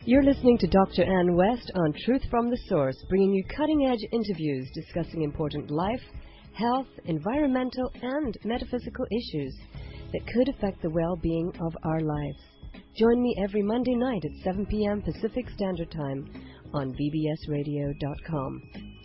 You're listening to Dr. Ann West on Truth from the Source, bringing you cutting-edge interviews discussing important life, health, environmental, and metaphysical issues that could affect the well-being of our lives. Join me every Monday night at 7 p.m. Pacific Standard Time on bbsradio.com.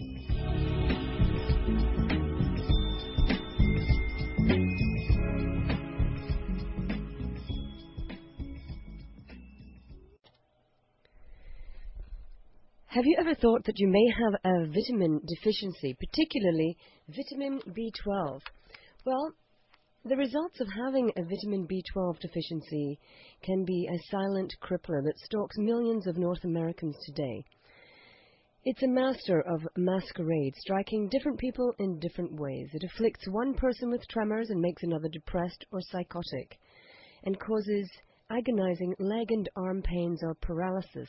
Have you ever thought that you may have a vitamin deficiency, particularly vitamin B12? Well, the results of having a vitamin B12 deficiency can be a silent crippler that stalks millions of North Americans today. It's a master of masquerade, striking different people in different ways. It afflicts one person with tremors and makes another depressed or psychotic, and causes agonizing leg and arm pains or paralysis.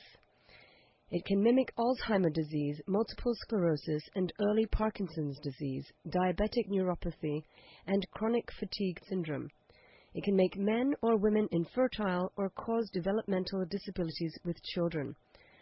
It can mimic Alzheimer's disease, multiple sclerosis, and early Parkinson's disease, diabetic neuropathy, and chronic fatigue syndrome. It can make men or women infertile or cause developmental disabilities with children.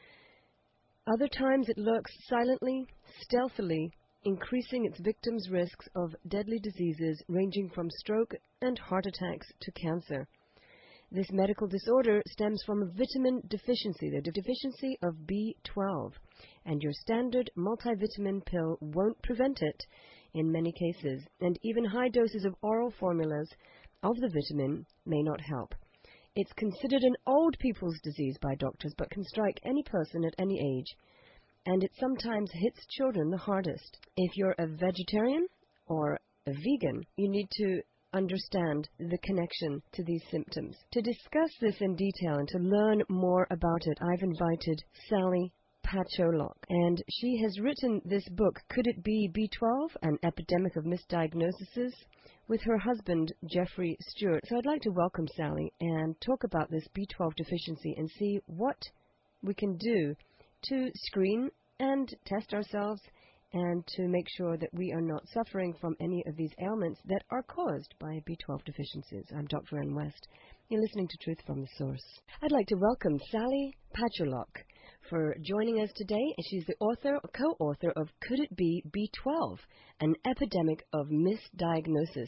Other times it lurks silently, stealthily, increasing its victims' risks of deadly diseases ranging from stroke and heart attacks to cancer. This medical disorder stems from a vitamin deficiency, the deficiency of B12, and your standard multivitamin pill won't prevent it in many cases, and even high doses of oral formulas of the vitamin may not help. It's considered an old people's disease by doctors, but can strike any person at any age, and it sometimes hits children the hardest. If you're a vegetarian or a vegan, you need to understand the connection to these symptoms. To discuss this in detail and to learn more about it, I've invited Sally Pacholok, and she has written this book, Could It Be B12? An Epidemic of Misdiagnoses, with her husband, Jeffrey Stewart. So I'd like to welcome Sally and talk about this B12 deficiency and see what we can do to screen and test ourselves and to make sure that we are not suffering from any of these ailments that are caused by B12 deficiencies. I'm Dr. Ann West. You're listening to Truth from the Source. I'd like to welcome Sally Pacholok for joining us today. She's the co-author of Could It Be B12? An Epidemic of Misdiagnosis.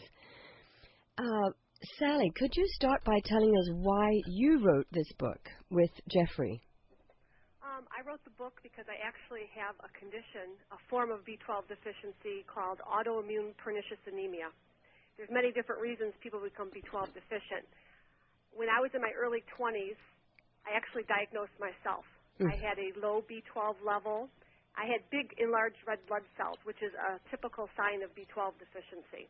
Sally, could you start by telling us why you wrote this book with Jeffrey? I wrote the book because I actually have a condition, a form of B12 deficiency called autoimmune pernicious anemia. There's many different reasons people become B12 deficient. When I was in my early 20s, I actually diagnosed myself. I had a low B12 level. I had big enlarged red blood cells, which is a typical sign of B12 deficiency.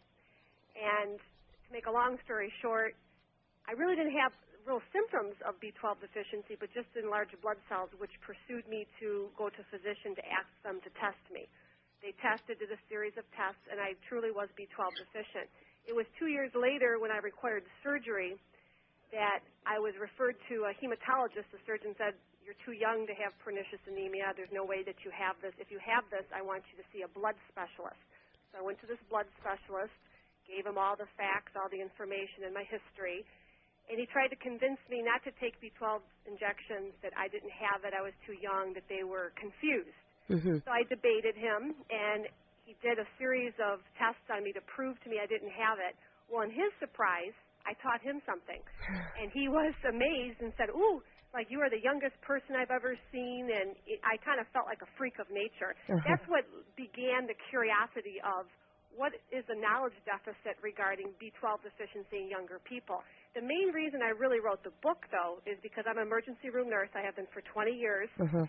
And to make a long story short, I really didn't have real symptoms of B12 deficiency, but just enlarged blood cells, which pursued me to go to a physician to ask them to test me. They tested, did a series of tests, and I truly was B12 deficient. It was 2 years later when I required surgery that I was referred to a hematologist. The surgeon said, "You're too young to have pernicious anemia. There's no way that you have this. If you have this, I want you to see a blood specialist." So I went to this blood specialist, gave him all the facts, all the information and my history, and he tried to convince me not to take B12 injections, that I didn't have it, I was too young, that they were confused. So I debated him, and he did a series of tests on me to prove to me I didn't have it. Well, in his surprise, I taught him something, and he was amazed and said, "Ooh, like you are the youngest person I've ever seen," and I kind of felt like a freak of nature. That's what began the curiosity of what is the knowledge deficit regarding B12 deficiency in younger people. The main reason I really wrote the book, though, is because I'm an emergency room nurse. I have been for 20 years.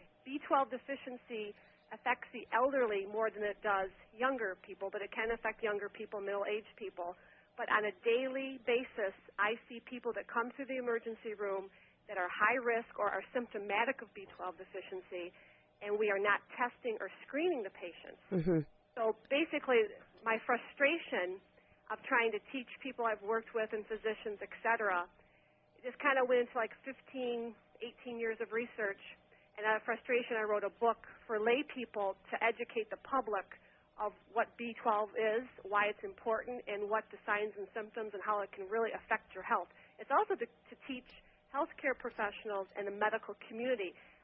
B12 deficiency affects the elderly more than it does younger people, but it can affect younger people, middle-aged people. But on a daily basis, I see people that come through the emergency room that are high risk or are symptomatic of B12 deficiency, and we are not testing or screening the patients. So basically, my frustration of trying to teach people I've worked with and physicians, et cetera, just kind of went into like 15, 18 years of research. And out of frustration, I wrote a book for lay people to educate the public of what B12 is, why it's important, and what the signs and symptoms and how it can really affect your health. It's also to teach healthcare professionals and the medical community.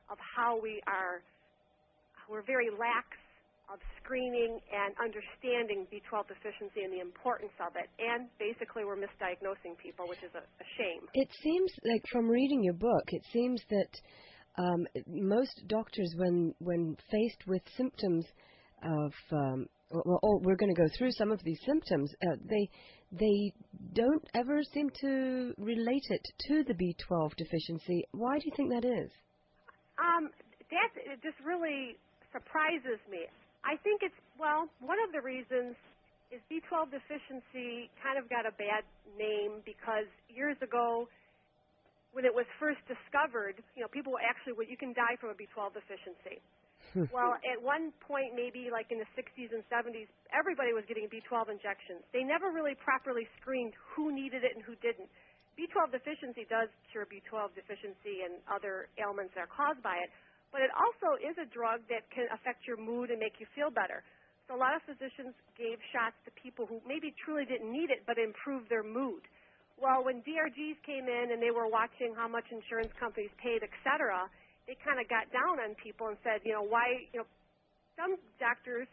of how we're very lax of screening and understanding B12 deficiency and the importance of it. And basically we're misdiagnosing people, which is a shame. It seems like from reading your book, it seems that most doctors, when faced with symptoms of, we're going to go through some of these symptoms, they don't ever seem to relate it to the B12 deficiency. Why do you think that is? It just really surprises me. I think one of the reasons is B12 deficiency kind of got a bad name because years ago, when it was first discovered, people you can die from a B12 deficiency. Well, at one point, maybe like in the 60s and 70s, everybody was getting B12 injections. They never really properly screened who needed it and who didn't. B12 deficiency does cure B12 deficiency and other ailments that are caused by it, but it also is a drug that can affect your mood and make you feel better. So a lot of physicians gave shots to people who maybe truly didn't need it but improved their mood. Well, when DRGs came in and they were watching how much insurance companies paid, et cetera, they kind of got down on people and said, some doctors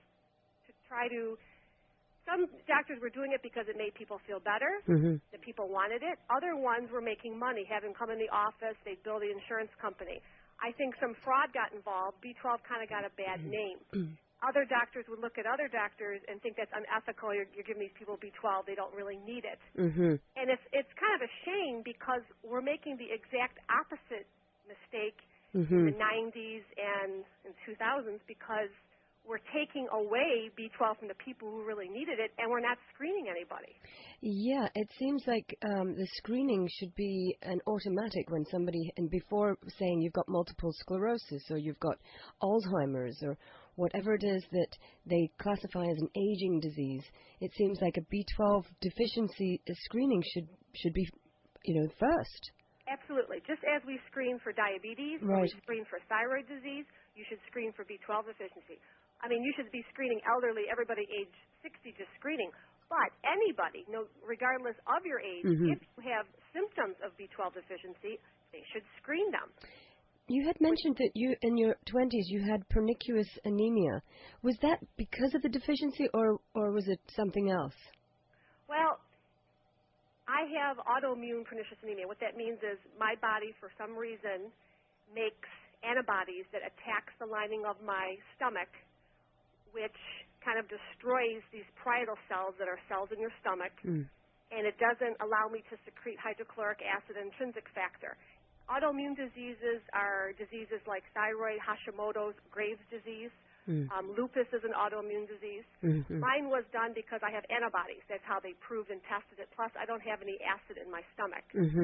were doing it because it made people feel better, that people wanted it. Other ones were making money, having come in the office, they'd bill the insurance company. I think some fraud got involved. B12 kind of got a bad name. Other doctors would look at other doctors and think that's unethical. You're giving these people B12. They don't really need it. And it's kind of a shame because we're making the exact opposite mistake in the 90s and in 2000s because we're taking away B12 from the people who really needed it, and we're not screening anybody. Yeah, it seems like the screening should be an automatic when somebody, and before saying you've got multiple sclerosis or you've got Alzheimer's or whatever it is that they classify as an aging disease, it seems like a B12 deficiency screening should be, first. Absolutely. Just as we screen for diabetes, or we screen for thyroid disease, you should screen for B12 deficiency. I mean, you should be screening elderly, everybody age 60 just screening. But anybody, regardless of your age, if you have symptoms of B12 deficiency, they should screen them. You had mentioned that you, in your 20s, you had pernicious anemia. Was that because of the deficiency, or was it something else? Well, I have autoimmune pernicious anemia. What that means is my body, for some reason, makes antibodies that attacks the lining of my stomach, which kind of destroys these parietal cells that are cells in your stomach, and it doesn't allow me to secrete hydrochloric acid and intrinsic factor. Autoimmune diseases are diseases like thyroid, Hashimoto's, Graves' disease. Lupus is an autoimmune disease. Mine was done because I have antibodies. That's how they proved and tested it. Plus, I don't have any acid in my stomach.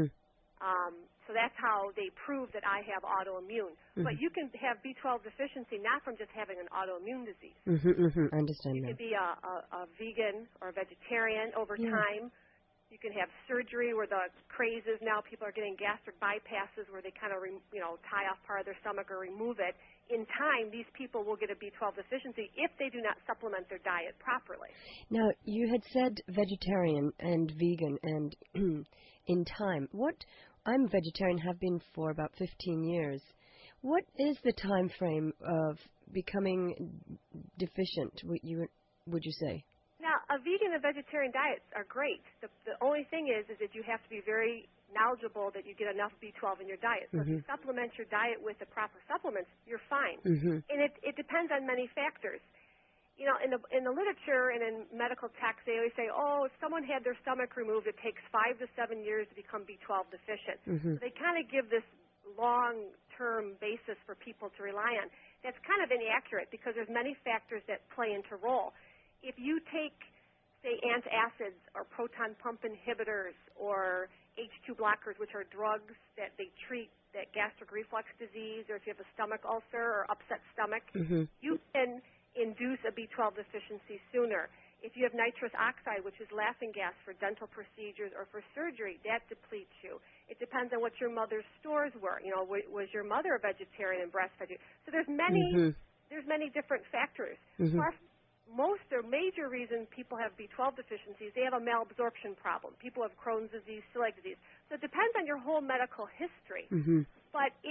So that's how they prove that I have autoimmune. But you can have B12 deficiency not from just having an autoimmune disease. I understand you that. You can be a vegan or a vegetarian over time. You can have surgery where the craze is now people are getting gastric bypasses where they kind of, tie off part of their stomach or remove it. In time, these people will get a B12 deficiency if they do not supplement their diet properly. Now, you had said vegetarian and vegan, and in time. I'm vegetarian, have been for about 15 years. What is the time frame of becoming deficient, would you say? Now, a vegan and vegetarian diets are great. The only thing is that you have to be very knowledgeable that you get enough B12 in your diet. So if you supplement your diet with the proper supplements, you're fine. And it depends on many factors. In the literature and in medical texts, they always say, if someone had their stomach removed, it takes 5 to 7 years to become B12 deficient. So they kind of give this long-term basis for people to rely on. That's kind of inaccurate because there's many factors that play into role. If you take, say, antacids or proton pump inhibitors or H2 blockers, which are drugs that they treat that gastric reflux disease, or if you have a stomach ulcer or upset stomach, you can induce a B12 deficiency sooner. If you have nitrous oxide, which is laughing gas for dental procedures or for surgery, that depletes you. It depends on what your mother's stores were. Was your mother a vegetarian and breastfed you? So there's many different factors. Plus, most or major reason people have B12 deficiencies, they have a malabsorption problem. People have Crohn's disease, celiac disease. So it depends on your whole medical history. But if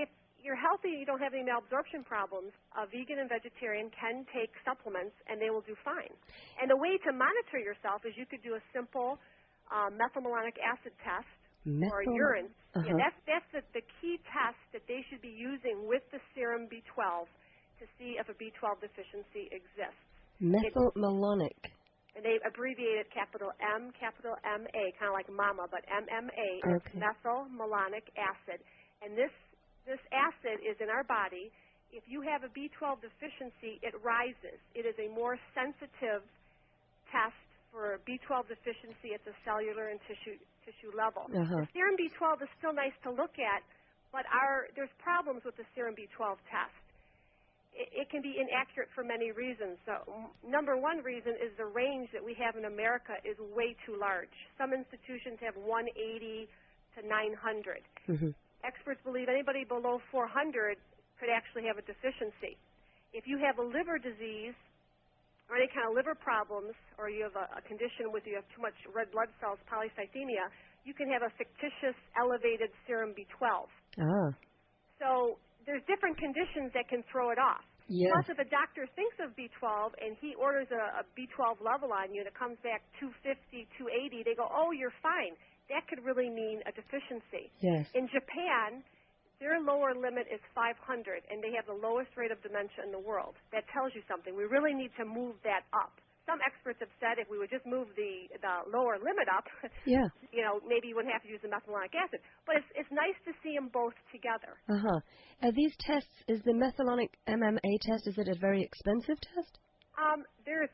you're healthy, you don't have any malabsorption problems, a vegan and vegetarian can take supplements and they will do fine. And the way to monitor yourself is you could do a simple methylmalonic acid test or urine. Uh-huh. Yeah, that's the key test that they should be using with the serum B12 to see if a B12 deficiency exists. Methylmalonic. And they abbreviate it capital M, capital M-A, kind of like mama, but MMA. It's Okay. methylmalonic acid. And this acid is in our body. If you have a B12 deficiency, it rises. It is a more sensitive test for B12 deficiency at the cellular and tissue level. Uh-huh. The serum B12 is still nice to look at, but there's problems with the serum B12 test. It can be inaccurate for many reasons. So, number one reason is the range that we have in America is way too large. Some institutions have 180 to 900. Mm-hmm. Experts believe anybody below 400 could actually have a deficiency. If you have a liver disease or any kind of liver problems, or you have a condition with you have too much red blood cells, polycythemia, you can have a fictitious elevated serum B12. Ah. So there's different conditions that can throw it off. Yes. Plus, if a doctor thinks of B12 and he orders a B12 level on you and it comes back 250, 280, they go, oh, you're fine. That could really mean a deficiency. Yes. In Japan, their lower limit is 500, and they have the lowest rate of dementia in the world. That tells you something. We really need to move that up. Some experts have said if we would just move the lower limit up, Yeah. Maybe you wouldn't have to use the methylmalonic acid. But it's nice to see them both together. Uh-huh. These tests, is the methylmalonic MMA test, is it a very expensive test? There's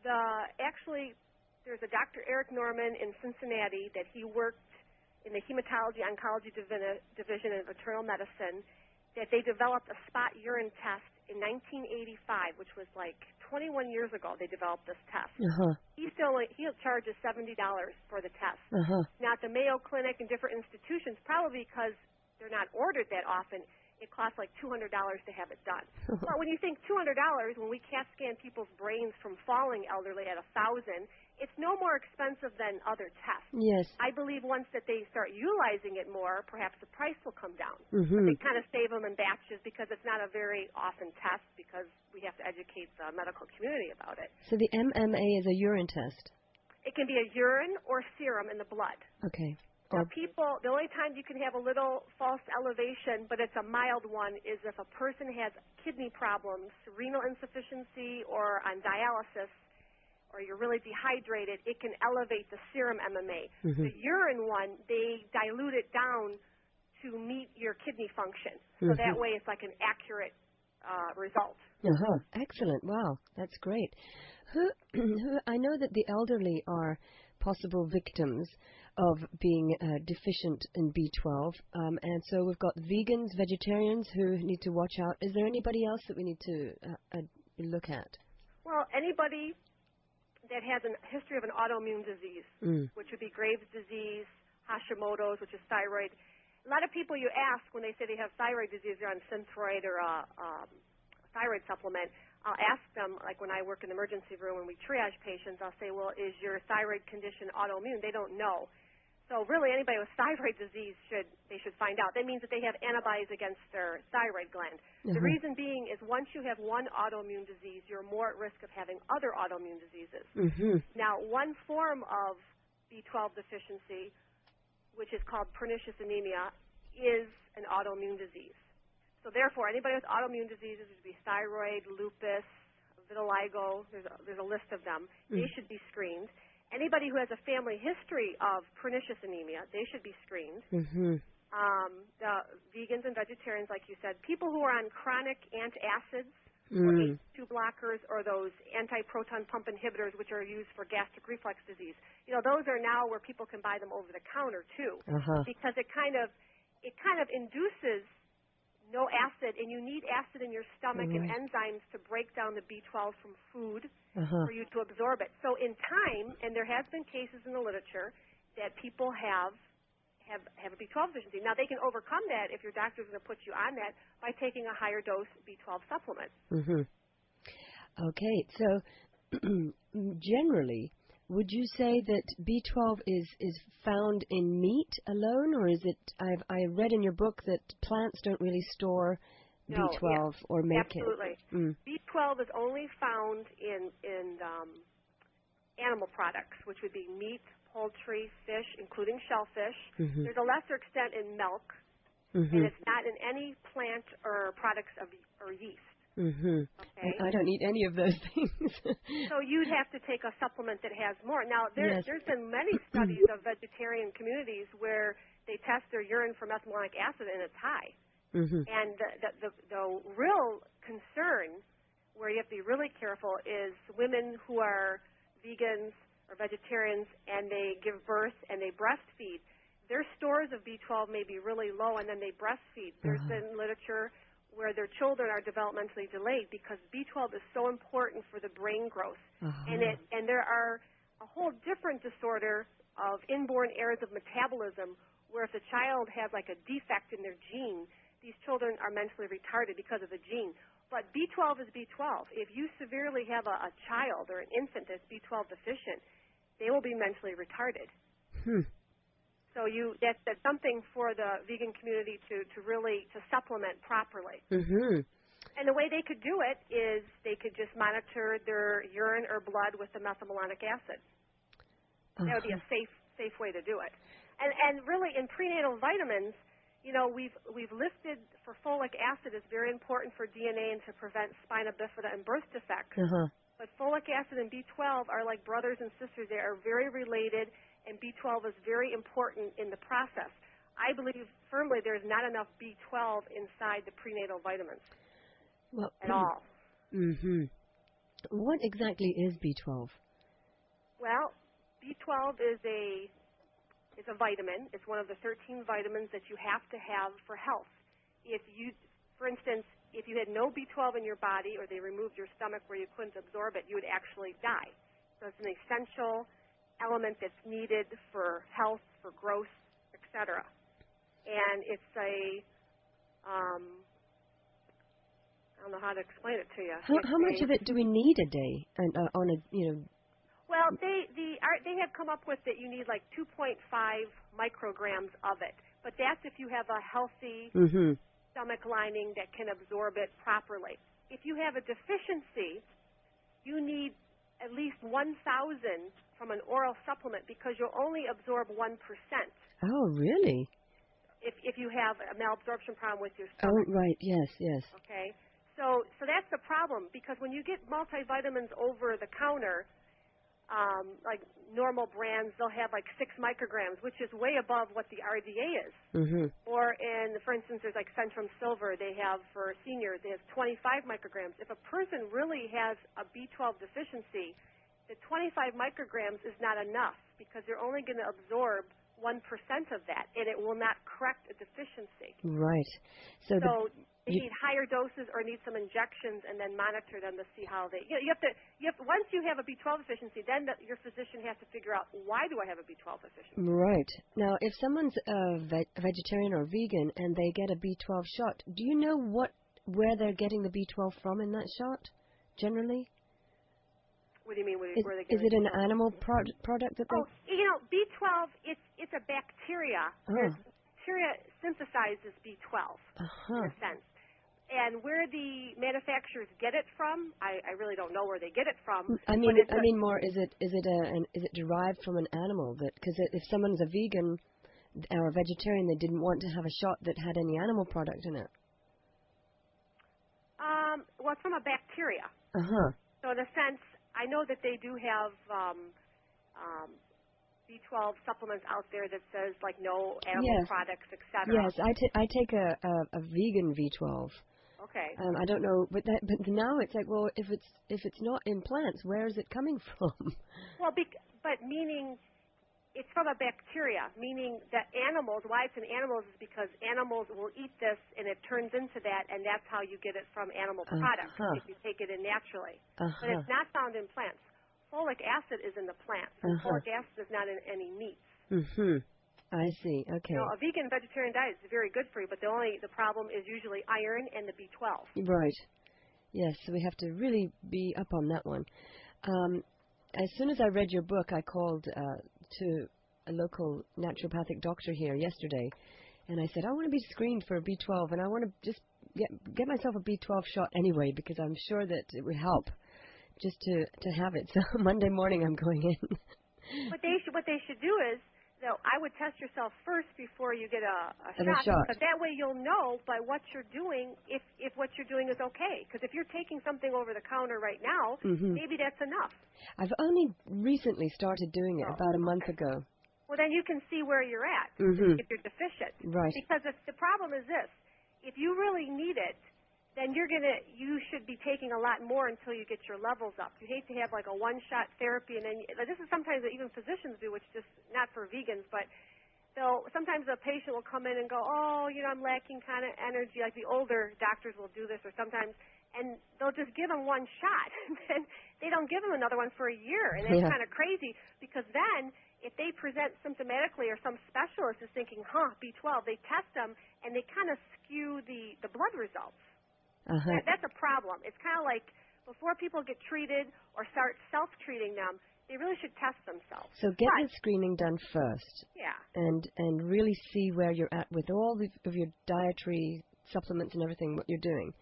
a Dr. Eric Norman in Cincinnati that he worked in the hematology oncology division of internal medicine, that they developed a spot urine test in 1985, which was like 21 years ago. They developed this test. Uh-huh. He charges $70 for the test. Uh-huh. Now, at the Mayo Clinic and different institutions, probably because they're not ordered that often, it costs like $200 to have it done. But when you think $200, when we CAT scan people's brains from falling elderly at $1,000, it's no more expensive than other tests. Yes. I believe once that they start utilizing it more, perhaps the price will come down. Mm-hmm. But they kind of save them in batches because it's not a very often test because we have to educate the medical community about it. So the MMA is a urine test? It can be a urine or serum in the blood. Okay. Now, the only time you can have a little false elevation, but it's a mild one, is if a person has kidney problems, renal insufficiency, or on dialysis, or you're really dehydrated, it can elevate the serum MMA. Mm-hmm. The urine one, they dilute it down to meet your kidney function. So that way it's like an accurate result. Uh-huh. Excellent. Wow. That's great. I know that the elderly are possible victims of being deficient in B12. And so we've got vegans, vegetarians who need to watch out. Is there anybody else that we need to look at? Well, anybody that has a history of an autoimmune disease, which would be Graves' disease, Hashimoto's, which is thyroid. A lot of people you ask when they say they have thyroid disease, they're on Synthroid or a thyroid supplement. I'll ask them, like when I work in the emergency room and we triage patients, I'll say, well, is your thyroid condition autoimmune? They don't know. So really anybody with thyroid disease should find out. That means that they have antibodies against their thyroid gland. The reason being is once you have one autoimmune disease, you're more at risk of having other autoimmune diseases. Now, one form of B12 deficiency, which is called pernicious anemia, is an autoimmune disease. So therefore, anybody with autoimmune diseases, which would be thyroid, lupus, vitiligo, there's a list of them, they should be screened. Anybody who has a family history of pernicious anemia, they should be screened. The vegans and vegetarians, like you said, people who are on chronic antacids, or H2 blockers, or those anti-proton pump inhibitors, which are used for gastric reflux disease. Those are now where people can buy them over the counter too, because it kind of induces no acid, and you need acid in your stomach and enzymes to break down the B12 from food for you to absorb it. So in time, and there has been cases in the literature that people have a B12 deficiency. Now, they can overcome that if your doctor is going to put you on that by taking a higher dose B12 supplement. Okay, so generally, would you say that B12 is found in meat alone, or is it? I read in your book that plants don't really store No, B12 or make absolutely. it. Mm. B12 is only found in animal products, which would be meat, poultry, fish, including shellfish. Mm-hmm. There's a lesser extent in milk, Mm-hmm. and it's not in any plant or products or yeast. Mm-hmm. Okay. And I don't eat any of those things. So you'd have to take a supplement that has more. Now, Yes. there's been many studies of vegetarian communities where they test their urine for methylmalonic acid and it's high. Mm-hmm. And the real concern, where you have to be really careful, is women who are vegans or vegetarians and they give birth and they breastfeed. Their stores of B12 may be really low, and then they breastfeed. There's been literature where their children are developmentally delayed because B12 is so important for the brain growth. And there are a whole different disorder of inborn errors of metabolism where if the child has like a defect in their gene, these children are mentally retarded because of the gene. But B12 is B12. If you severely have a child or an infant that's B12 deficient, they will be mentally retarded. So that's something for the vegan community to really supplement properly. Mm-hmm. And the way they could do it is they could just monitor their urine or blood with the methylmalonic acid. That would be a safe way to do it. And really in prenatal vitamins, you know, we've listed for folic acid is very important for DNA and to prevent spina bifida and birth defects. But folic acid and B12 are like brothers and sisters. They are very related, and B12 is very important in the process. I believe firmly there's not enough B12 inside the prenatal vitamins at all. Mm-hmm. What exactly is B12? Well, B12 is a vitamin. It's one of the 13 vitamins that you have to have for health. If you, for instance, if you had no B12 in your body or they removed your stomach where you couldn't absorb it, you would actually die. So it's an essential element that's needed for health, for growth, etc. And it's I don't know how to explain it to you. How much of it do we need a day? And on a Well, they have come up with that you need like 2.5 micrograms of it, but that's if you have a healthy stomach lining that can absorb it properly. If you have a deficiency, you need at least 1,000 from an oral supplement because you'll only absorb 1%. Oh, really? If you have a malabsorption problem with your stomach. Oh, right. Yes, yes. Okay. So that's the problem because when you get multivitamins over the counter, like normal brands, they'll have like 6 micrograms, which is way above what the RDA is. Or for instance, there's like Centrum Silver. They have for seniors, they have 25 micrograms. If a person really has a B12 deficiency, the 25 micrograms is not enough because they're only going to absorb 1% of that, and it will not correct a deficiency. Right. So they need higher doses or need some injections and then monitor them to see how they. You have to once you have a B12 deficiency, then your physician has to figure out why do I have a B12 deficiency. Right. Now, if someone's a vegetarian or vegan and they get a B12 shot, do you know where they're getting the B12 from in that shot? Generally. What do you mean? Where they is it an animal product that they? Oh, B12. It's a bacteria. Bacteria synthesizes B12 in a sense. And where the manufacturers get it from, I really don't know where they get it from. I mean more. Is it derived from an animal? Because if someone's a vegan or a vegetarian, they didn't want to have a shot that had any animal product in it. Well, it's from a bacteria. So in a sense, I know that they do have B12 supplements out there that says like no animal products, etc. Yes, I take a vegan B12. Okay. I don't know, but now it's like, well, if it's not in plants, where is it coming from? Well, but meaning it's from a bacteria, meaning that animals. Why it's in animals is because animals will eat this and it turns into that, and that's how you get it from animal products if you take it in naturally. But it's not found in plants. Folic acid is in the plants. Folic acid is not in any meats. I see. Okay. A vegan vegetarian diet is very good for you, but the problem is usually iron and the B12. Right. Yes, so we have to really be up on that one. as soon as I read your book, I called to a local naturopathic doctor here yesterday, and I said, I want to be screened for B12, and I want to just get myself a B12 shot anyway, because I'm sure that it would help just to have it. So Monday morning I'm going in. What they should do is, I would test yourself first before you get a shot. But that way you'll know by what you're doing if what you're doing is okay. Because if you're taking something over the counter right now, maybe that's enough. I've only recently started doing it about a month ago. Well, then you can see where you're at if you're deficient. Right. Because the problem is this: if you really need it, then you should be taking a lot more until you get your levels up. You hate to have like a one-shot therapy, and then this is sometimes that even physicians do, which just not for vegans, but sometimes a patient will come in and go, oh, I'm lacking kind of energy. Like the older doctors will do this, or sometimes, and they'll just give them one shot, and then they don't give them another one for a year, and that's kind of crazy, because then if they present symptomatically or some specialist is thinking, B12, they test them, and they kind of skew the blood results. That's a problem. It's kind of like before people get treated or start self-treating them, they really should test themselves. So get the screening done first. Yeah. And really see where you're at with all of your dietary supplements and everything, what you're doing.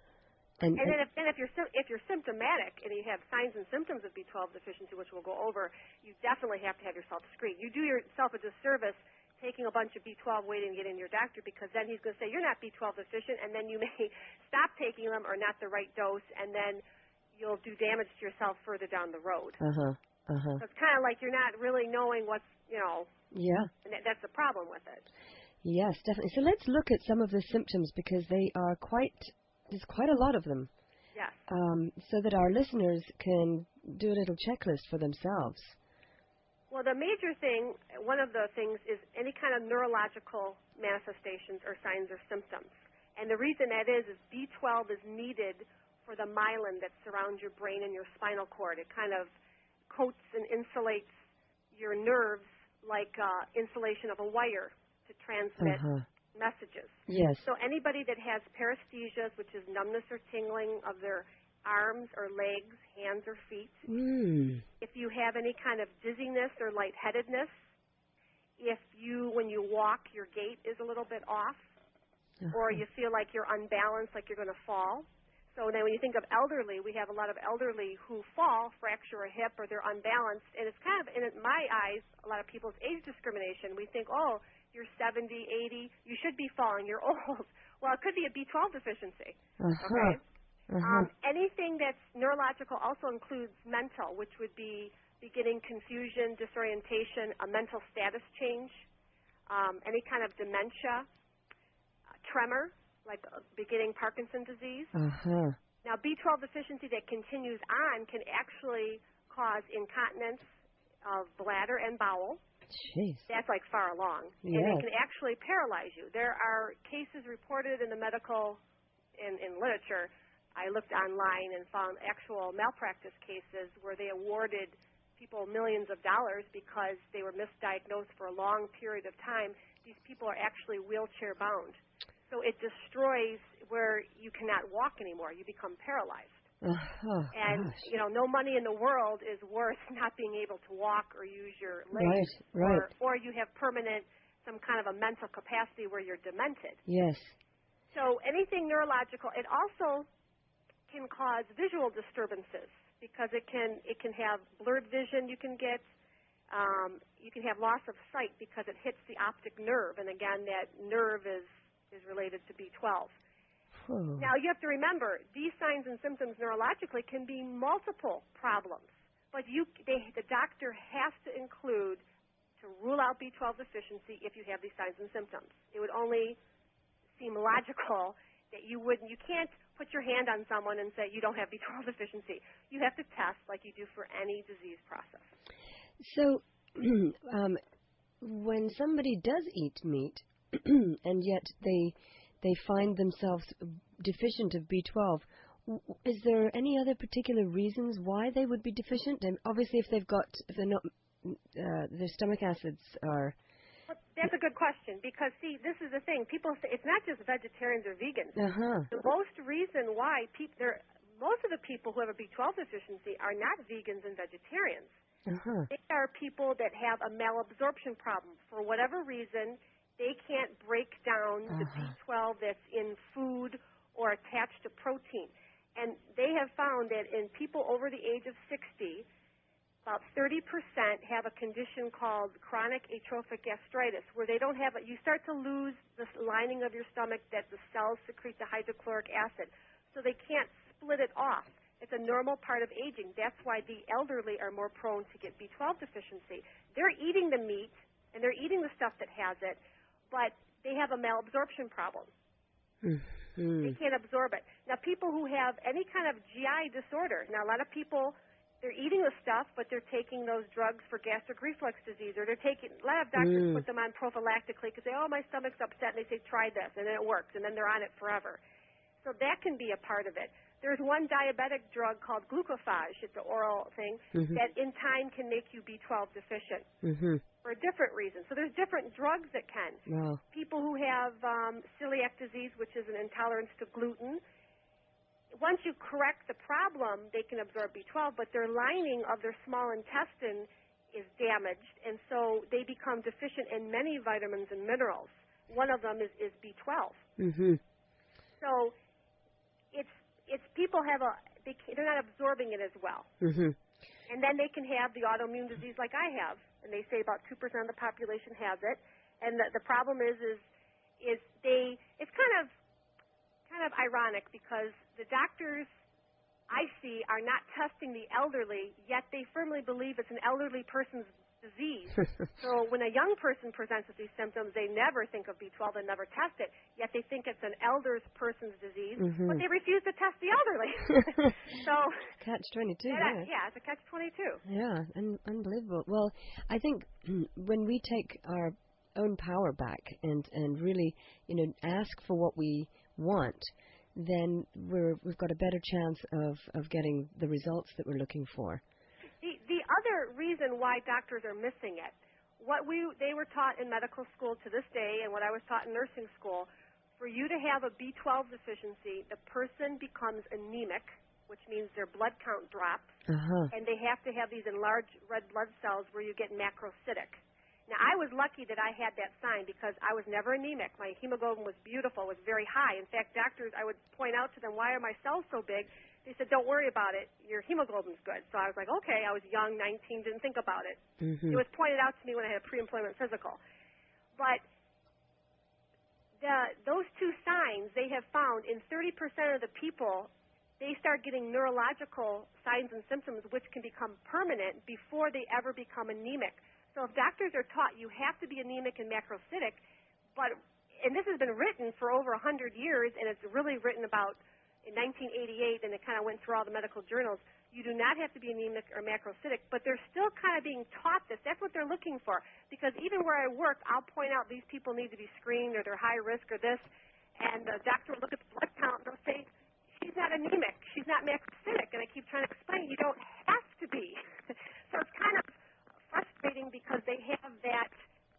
And then if you're symptomatic and you have signs and symptoms of B12 deficiency, which we'll go over, you definitely have to have yourself screened. You do yourself a disservice taking a bunch of B12 waiting to get in your doctor, because then he's going to say you're not B12 deficient, and then you may stop taking them or not the right dose, and then you'll do damage to yourself further down the road. So it's kind of like you're not really knowing what's, Yeah. And that's the problem with it. Yes, definitely. So let's look at some of the symptoms, because there's quite a lot of them. Yes. So that our listeners can do a little checklist for themselves. Well, the major thing, one of the things, is any kind of neurological manifestations or signs or symptoms. And the reason that is B12 is needed for the myelin that surrounds your brain and your spinal cord. It kind of coats and insulates your nerves like insulation of a wire to transmit messages. Yes. So anybody that has paresthesias, which is numbness or tingling of their arms or legs, hands or feet, if you have any kind of dizziness or lightheadedness, when you walk, your gait is a little bit off, or you feel like you're unbalanced, like you're going to fall. So then when you think of elderly, we have a lot of elderly who fall, fracture a hip, or they're unbalanced, and it's kind of, in my eyes, a lot of people's age discrimination. We think, oh, you're 70, 80, you should be falling, you're old. Well, it could be a B12 deficiency, okay? Anything that's neurological also includes mental, which would be beginning confusion, disorientation, a mental status change, any kind of dementia, tremor, like beginning Parkinson's disease. Now, B12 deficiency that continues on can actually cause incontinence of bladder and bowel. Jeez. That's like far along. Yes. And it can actually paralyze you. There are cases reported in the medical, in literature. I looked online and found actual malpractice cases where they awarded people millions of dollars because they were misdiagnosed for a long period of time. These people are actually wheelchair bound. So it destroys where you cannot walk anymore. You become paralyzed. And, no money in the world is worth not being able to walk or use your legs. Right. Or you have some kind of a mental capacity where you're demented. Yes. So anything neurological, it also can cause visual disturbances, because it can have blurred vision. You can get you can have loss of sight because it hits the optic nerve, and again, that nerve is related to B12. Now, you have to remember, these signs and symptoms neurologically can be multiple problems, but the doctor has to include, to rule out B12 deficiency, if you have these signs and symptoms. It would only seem logical that you can't put your hand on someone and say you don't have B12 deficiency. You have to test like you do for any disease process. So, when somebody does eat meat and yet they find themselves deficient of B12, is there any other particular reasons why they would be deficient? And obviously, if they're not, their stomach acids are. Well, that's a good question, because, see, this is the thing. People say it's not just vegetarians or vegans. The most reason why most of the people who have a B12 deficiency are not vegans and vegetarians. Uh-huh. They are people that have a malabsorption problem. For whatever reason, they can't break down the B12 that's in food or attached to protein. And they have found that in people over the age of 60, about 30% have a condition called chronic atrophic gastritis, where they don't have it. You start to lose the lining of your stomach that the cells secrete the hydrochloric acid, so they can't split it off. It's a normal part of aging. That's why the elderly are more prone to get B12 deficiency. They're eating the meat, and they're eating the stuff that has it, but they have a malabsorption problem. They can't absorb it. Now, people who have any kind of GI disorder, now a lot of people, they're eating the stuff, but they're taking those drugs for gastric reflux disease, or they're taking, a lot of doctors put them on prophylactically because they say, oh, my stomach's upset, and they say, try this, and then it works, and then they're on it forever. So that can be a part of it. There's one diabetic drug called glucophage, it's an oral thing, that in time can make you B12 deficient for a different reason. So there's different drugs that can. Wow. People who have celiac disease, which is an intolerance to gluten, once you correct the problem, they can absorb B12, but their lining of their small intestine is damaged, and so they become deficient in many vitamins and minerals. One of them is B12. So it's people have they're not absorbing it as well. And then they can have the autoimmune disease like I have, and they say about 2% of the population has it. And the problem is it's kind of ironic because the doctors I see are not testing the elderly, yet they firmly believe it's an elderly person's disease. So when a young person presents with these symptoms, they never think of B12 and never test it, yet they think it's an elder person's disease, but they refuse to test the elderly. So Catch-22, yeah, it's a catch-22. Yeah, unbelievable. Well, I think when we take our own power back and really, ask for what we want, then we've got a better chance of getting the results that we're looking for. The other reason why doctors are missing it, they were taught in medical school to this day, and what I was taught in nursing school, for you to have a B12 deficiency, the person becomes anemic, which means their blood count drops, and they have to have these enlarged red blood cells where you get macrocytic. Now, I was lucky that I had that sign because I was never anemic. My hemoglobin was beautiful, was very high. In fact, doctors, I would point out to them, why are my cells so big? They said, don't worry about it. Your hemoglobin's good. So I was like, okay. I was young, 19, didn't think about it. It was pointed out to me when I had a pre-employment physical. But those two signs they have found in 30% of the people, they start getting neurological signs and symptoms which can become permanent before they ever become anemic. So if doctors are taught you have to be anemic and macrocytic, and this has been written for over 100 years, and it's really written about in 1988, and it kind of went through all the medical journals, you do not have to be anemic or macrocytic, but they're still kind of being taught this. That's what they're looking for, because even where I work, I'll point out these people need to be screened or they're high risk or this, and the doctor will look at the blood count and they'll say, she's not anemic, she's not macrocytic, and I keep trying to explain, you don't have to be. So it's kind of frustrating because they have that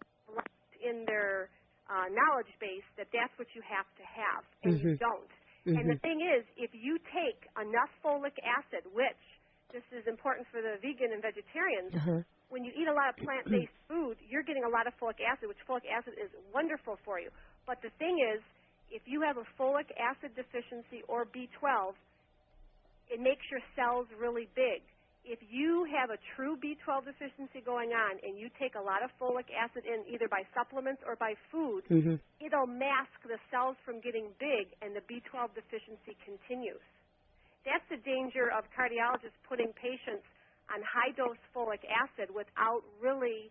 in their knowledge base that that's what you have to have, and you don't. And the thing is, if you take enough folic acid, which this is important for the vegan and vegetarians, when you eat a lot of plant-based food, you're getting a lot of folic acid, which folic acid is wonderful for you. But the thing is, if you have a folic acid deficiency or B12, it makes your cells really big. If you have a true B12 deficiency going on and you take a lot of folic acid in either by supplements or by food, it'll mask the cells from getting big and the B12 deficiency continues. That's the danger of cardiologists putting patients on high-dose folic acid without really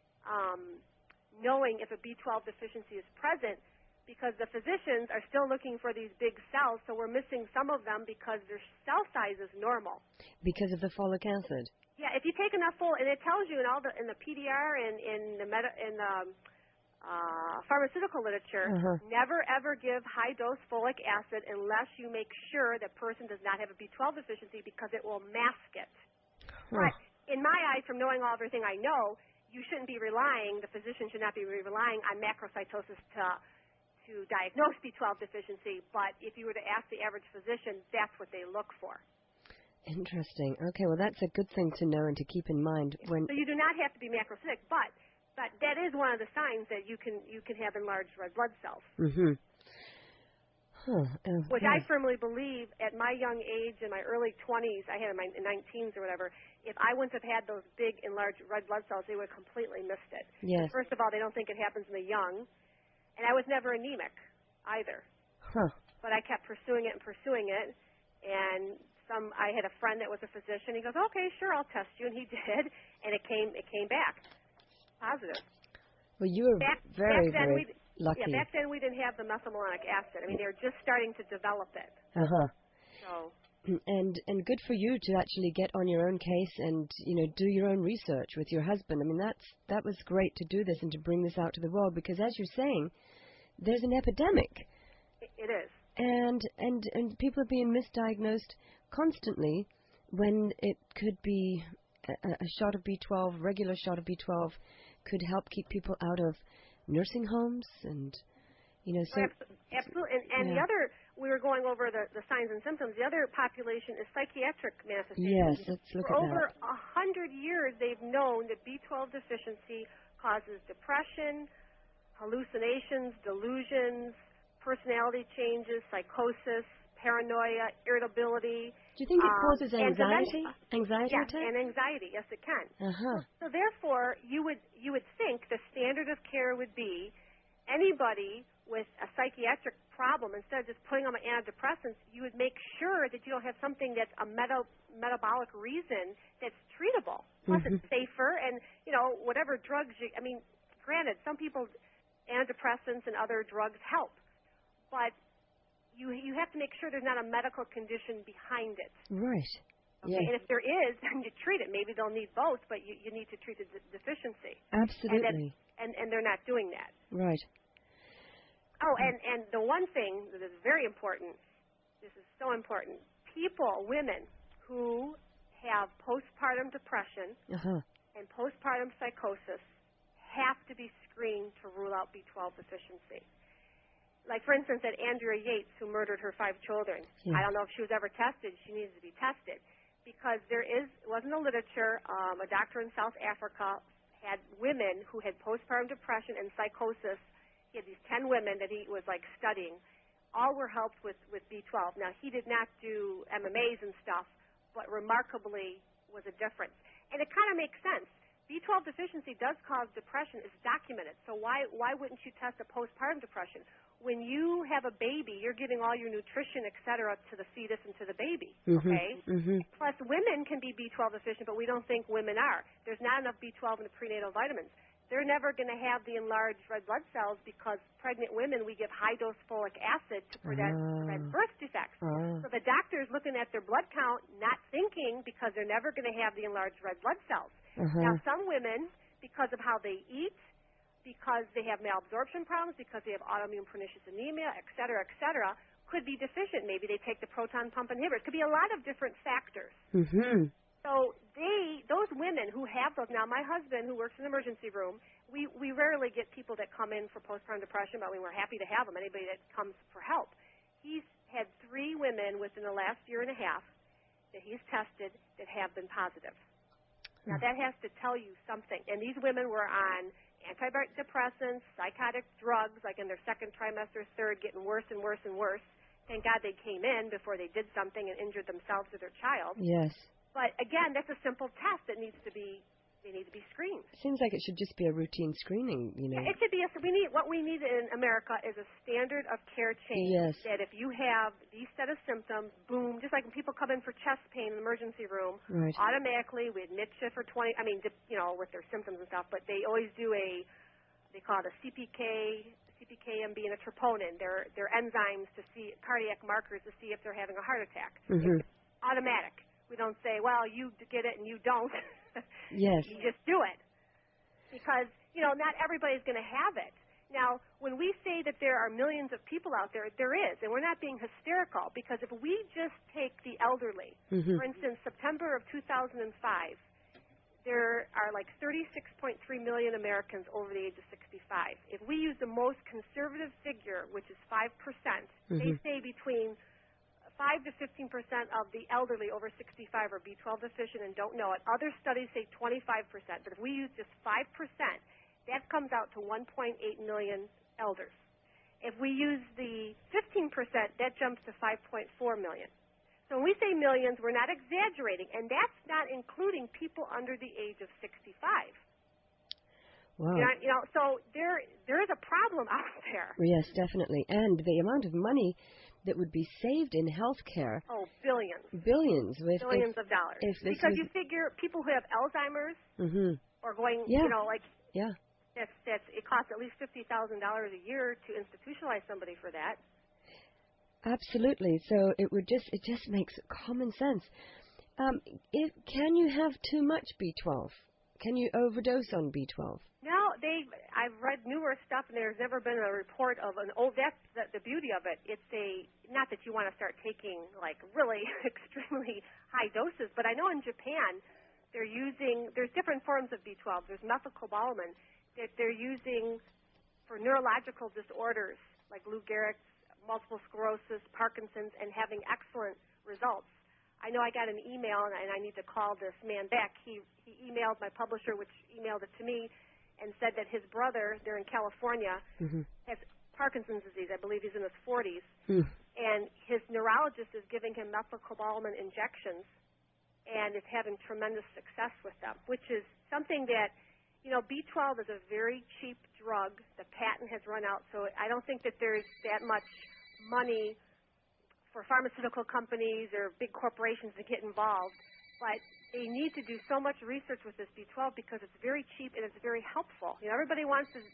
knowing if a B12 deficiency is present, because the physicians are still looking for these big cells, so we're missing some of them because their cell size is normal. Because of the folic acid? Yeah, if you take enough folic, and it tells you in the PDR and in the pharmaceutical literature, never ever give high-dose folic acid unless you make sure the person does not have a B12 deficiency because it will mask it. But in my eyes, from knowing everything I know, you shouldn't be the physician should not be relying on macrocytosis to to diagnose B12 deficiency, but if you were to ask the average physician, that's what they look for. Interesting. Okay, well, that's a good thing to know and to keep in mind when. So you do not have to be macrocytic, but that is one of the signs that you can have enlarged red blood cells. Mm-hmm. Huh. Which I firmly believe at my young age, in my early 20s, I had in my 19s or whatever, if I wouldn't have had those big enlarged red blood cells, they would have completely missed it. Yes. First of all, they don't think it happens in the young, and I was never anemic either. Huh. But I kept pursuing it, and I had a friend that was a physician. He goes, okay, sure, I'll test you, and he did, and it came back positive. Well, you were very lucky. Yeah, back then we didn't have the methylmalonic acid. I mean, they were just starting to develop it. Uh-huh. So. And good for you to actually get on your own case and, do your own research with your husband. I mean, that was great to do this and to bring this out to the world because, as you're saying, there's an epidemic. It is. And people are being misdiagnosed constantly when it could be a shot of B12, regular shot of B12 could help keep people out of nursing homes and, so. Absolutely. And the other, we were going over the signs and symptoms. The other population is psychiatric manifestations. Yes, let's look For at over that. 100 years, they've known that B12 deficiency causes depression, hallucinations, delusions, personality changes, psychosis, paranoia, irritability. Do you think it causes anxiety? Anxiety yes, attack? and anxiety. Yes, it can. Uh-huh. So therefore, you would think the standard of care would be anybody with a psychiatric problem, instead of just putting them on antidepressants, you would make sure that you don't have something that's a metabolic reason that's treatable. Plus, it's safer, and whatever drugs granted, some people antidepressants and other drugs help, but you have to make sure there's not a medical condition behind it. Right. Okay, yeah. and if there is, then you treat it. Maybe they'll need both, but you need to treat the deficiency. Absolutely. And they're not doing that. Right. Oh, and the one thing that is very important, this is so important, women who have postpartum depression and postpartum psychosis have to be screened to rule out B12 deficiency. Like, for instance, that Andrea Yates, who murdered her 5 children. Yeah. I don't know if she was ever tested. She needs to be tested because was in the literature, a doctor in South Africa had women who had postpartum depression and psychosis. He had these 10 women that he was, studying. All were helped with B12. Now, he did not do MMAs and stuff, but remarkably was a difference. And it kind of makes sense. B12 deficiency does cause depression. It's documented. So why wouldn't you test a postpartum depression? When you have a baby, you're giving all your nutrition, et cetera, to the fetus and to the baby, okay? Plus, women can be B12 deficient, but we don't think women are. There's not enough B12 in the prenatal vitamins. They're never going to have the enlarged red blood cells because pregnant women, we give high-dose folic acid to prevent birth defects. So the doctor's looking at their blood count, not thinking because they're never going to have the enlarged red blood cells. Now, some women, because of how they eat, because they have malabsorption problems, because they have autoimmune pernicious anemia, et cetera, could be deficient. Maybe they take the proton pump inhibitor. It could be a lot of different factors. So those women who have those, now my husband who works in the emergency room, we rarely get people that come in for postpartum depression, but we're happy to have them, anybody that comes for help. He's had 3 women within the last year and a half that he's tested that have been positive. Now that has to tell you something. And these women were on antidepressants, psychotic drugs, like in their 2nd trimester, 3rd, getting worse and worse and worse. Thank God they came in before they did something and injured themselves or their child. Yes. But again, that's a simple test that needs to be screened. Seems like it should just be a routine screening, Yeah, it should be. What we need in America is a standard of care change. Yes. That if you have these set of symptoms, boom, just like when people come in for chest pain in the emergency room, automatically we admit you for 20. I mean, with their symptoms and stuff, but they always do they call it a CPK-MB and a troponin. They're enzymes to see cardiac markers to see if they're having a heart attack. It's automatic. We don't say, well, you get it and you don't. Yes. You just do it. Because, not everybody's going to have it. Now, when we say that there are millions of people out there, there is, and we're not being hysterical, because if we just take the elderly, for instance, September of 2005, there are like 36.3 million Americans over the age of 65. If we use the most conservative figure, which is 5%, they say between 5 to 15% of the elderly over 65 are B12 deficient and don't know it. Other studies say 25%, but if we use just 5%, that comes out to 1.8 million elders. If we use the 15%, that jumps to 5.4 million. So when we say millions, we're not exaggerating, and that's not including people under the age of 65. Wow. So there is a problem out there. Yes, definitely. And the amount of money that would be saved in healthcare. Oh, billions. Billions. Billions of dollars. Because you figure people who have Alzheimer's are going, it costs at least $50,000 a year to institutionalize somebody for that. Absolutely. So it just makes common sense. Can you have too much B12? Can you overdose on B12? No, I've read numerous stuff, and there's never been a report of that's the beauty of it. It's not that you want to start taking like really extremely high doses, but I know in Japan there's different forms of B12. There's methylcobalamin that they're using for neurological disorders like Lou Gehrig's, multiple sclerosis, Parkinson's, and having excellent results. I know I got an email, and I need to call this man back. He emailed my publisher, which emailed it to me, and said that his brother, they're in California, has Parkinson's disease. I believe he's in his 40s. And his neurologist is giving him methylcobalamin injections and is having tremendous success with them, which is something that, B12 is a very cheap drug. The patent has run out, so I don't think that there's that much money for pharmaceutical companies or big corporations to get involved, but they need to do so much research with this B12 because it's very cheap and it's very helpful. Everybody wants to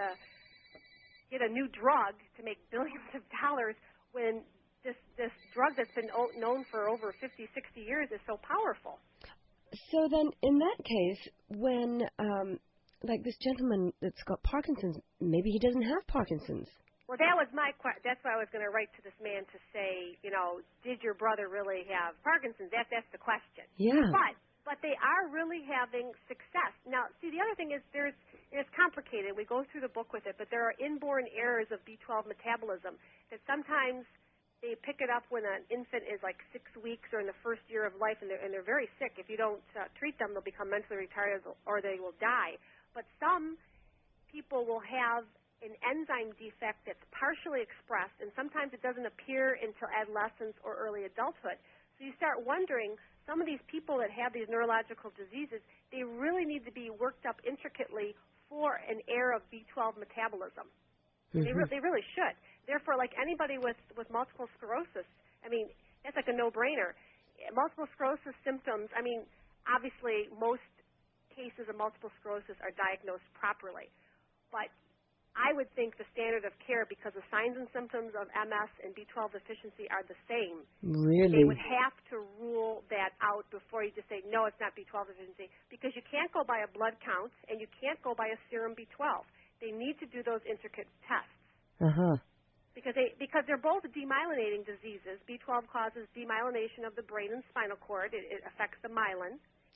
get a new drug to make billions of dollars when this drug that's been known for over 50, 60 years is so powerful. So then, in that case, when, like this gentleman that's got Parkinson's, maybe he doesn't have Parkinson's. Well, that was my question. That's why I was going to write to this man to say, did your brother really have Parkinson's? That's the question. Yeah. But they are really having success. Now, see, the other thing is it's complicated. We go through the book with it, but there are inborn errors of B12 metabolism that sometimes they pick it up when an infant is like 6 weeks or in the first year of life, and they're very sick. If you don't treat them, they'll become mentally retarded or they will die. But some people will have an enzyme defect that's partially expressed, and sometimes it doesn't appear until adolescence or early adulthood. So you start wondering, some of these people that have these neurological diseases, they really need to be worked up intricately for an error of B12 metabolism. They really should. Therefore, like anybody with multiple sclerosis, that's like a no-brainer. Multiple sclerosis symptoms, obviously most cases of multiple sclerosis are diagnosed properly, but I would think the standard of care, because the signs and symptoms of MS and B12 deficiency are the same. Really? They would have to rule that out before you just say, no, it's not B12 deficiency, because you can't go by a blood count and you can't go by a serum B12. They need to do those intricate tests. Because they're both demyelinating diseases. B12 causes demyelination of the brain and spinal cord. It affects the myelin.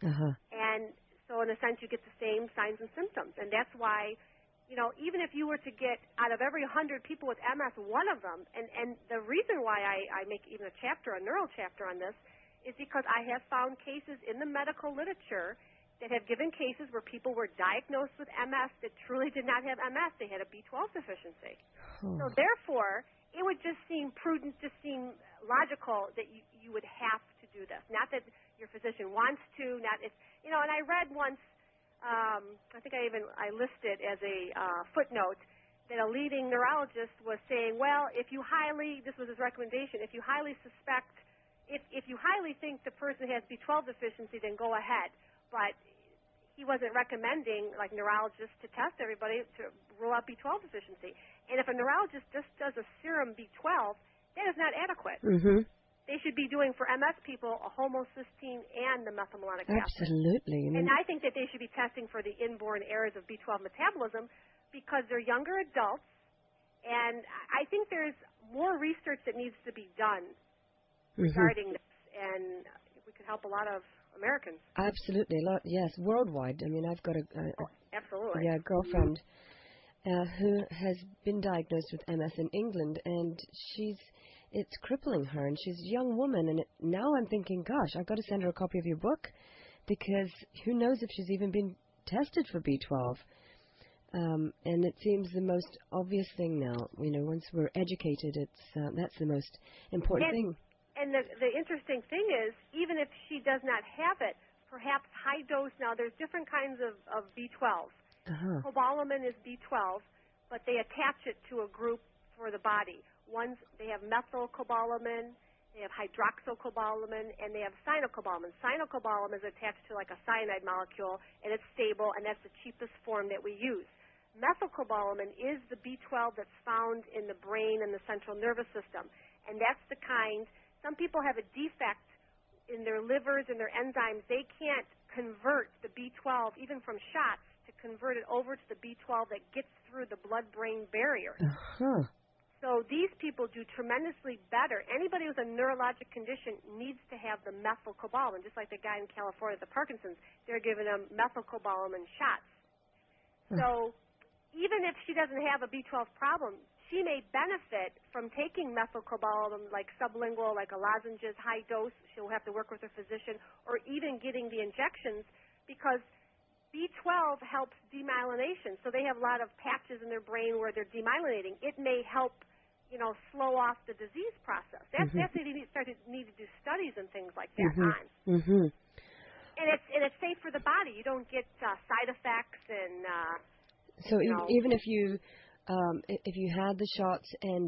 And so in a sense you get the same signs and symptoms. And that's why, even if you were to get out of every 100 people with MS, one of them, and the reason why I make even a neural chapter on this, is because I have found cases in the medical literature that have given cases where people were diagnosed with MS that truly did not have MS. They had a B12 deficiency. So therefore, it would just seem prudent, just seem logical that you would have to do this. Not that your physician wants to, and I read once, I think I listed as a footnote that a leading neurologist was saying, well, this was his recommendation, if you highly think the person has B12 deficiency, then go ahead. But he wasn't recommending, like neurologists, to test everybody to rule out B12 deficiency. And if a neurologist just does a serum B12, that is not adequate. They should be doing, for MS people, a homocysteine and the methylmalonic acid. Absolutely. And I think that they should be testing for the inborn errors of B12 metabolism because they're younger adults, and I think there's more research that needs to be done regarding this, and we could help a lot of Americans. Absolutely, yes, worldwide. I mean, I've got Absolutely. a girlfriend who has been diagnosed with MS in England, and it's crippling her, and she's a young woman, and now I'm thinking, gosh, I've got to send her a copy of your book, because who knows if she's even been tested for B12. And it seems the most obvious thing now. Once we're educated, that's the most important thing. And the interesting thing is, even if she does not have it, perhaps high dose, now there's different kinds of B12. Cobalamin is B12, but they attach it to a group for the body. They have methylcobalamin, they have hydroxycobalamin, and they have cyanocobalamin. Cyanocobalamin is attached to like a cyanide molecule, and it's stable, and that's the cheapest form that we use. Methylcobalamin is the B12 that's found in the brain and the central nervous system, and that's the kind. Some people have a defect in their livers and their enzymes. They can't convert the B12, even from shots, to convert it over to the B12 that gets through the blood-brain barrier. So these people do tremendously better. Anybody with a neurologic condition needs to have the methylcobalamin, just like the guy in California with the Parkinson's. They're giving him methylcobalamin shots. So even if she doesn't have a B12 problem, she may benefit from taking methylcobalamin like sublingual, like a lozenges, high dose. She'll have to work with her physician, or even getting the injections, because B12 helps demyelination. So they have a lot of patches in their brain where they're demyelinating. It may help, slow off the disease process. That's what they need to do studies and things like that on. And it's safe for the body. You don't get side effects and. So even if you had the shots and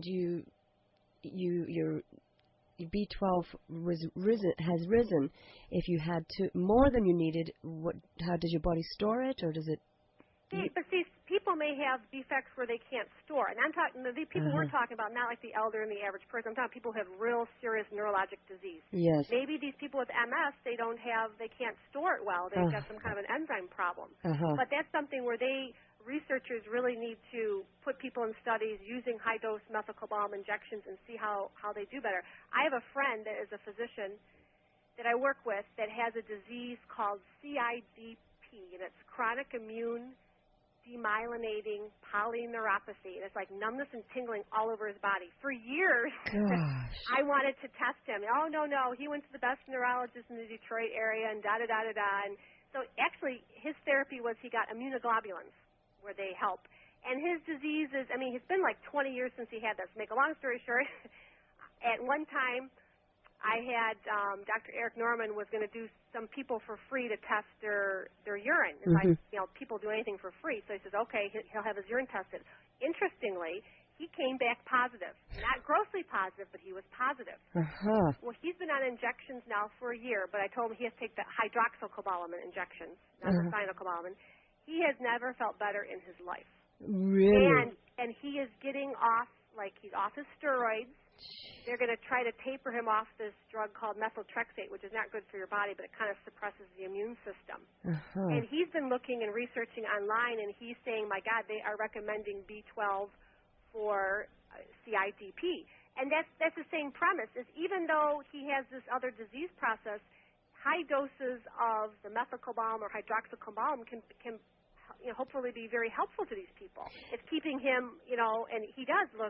your B12 has risen, if you had more than you needed, how does your body store it, or does it? But see, people may have defects where they can't store, and I'm talking the people we're talking about, not like the elder and the average person. I'm talking people who have real serious neurologic disease. Yes. Maybe these people with MS, they can't store it well. They've got some kind of an enzyme problem. But that's something where researchers really need to put people in studies using high-dose methylcobalamin injections and see how they do better. I have a friend that is a physician that I work with that has a disease called CIDP, and it's chronic immune demyelinating polyneuropathy. And it's like numbness and tingling all over his body. For years, I wanted to test him. Oh, no, he went to the best neurologist in the Detroit area and da-da-da-da-da. And so actually his therapy was he got immunoglobulins, where they help. And his disease is, it's been like 20 years since he had this. Make a long story short, at one time I had Dr. Eric Norman was going to do some people for free to test their urine. It's like, people do anything for free. So he says, okay, he'll have his urine tested. Interestingly, he came back positive. Not grossly positive, but he was positive. Well, he's been on injections now for a year, but I told him he has to take the hydroxycobalamin injections, not the cyanocobalamin. He has never felt better in his life. Really? And he is getting off, he's off his steroids. They're going to try to taper him off this drug called methotrexate, which is not good for your body, but it kind of suppresses the immune system. And he's been looking and researching online, and he's saying, my God, they are recommending B12 for CIDP. And that's the same premise, is even though he has this other disease process, high doses of the methylcobalamin or hydroxycobalamin can hopefully be very helpful to these people. It's keeping him, and he does look,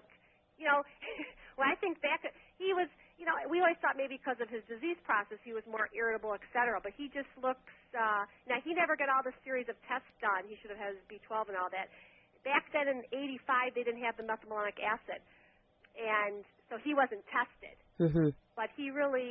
when I think back, he was, we always thought maybe because of his disease process he was more irritable, et cetera, but he just looks, now he never got all the series of tests done. He should have had his B12 and all that. Back then in 85, they didn't have the methylmalonic acid, and so he wasn't tested. But he's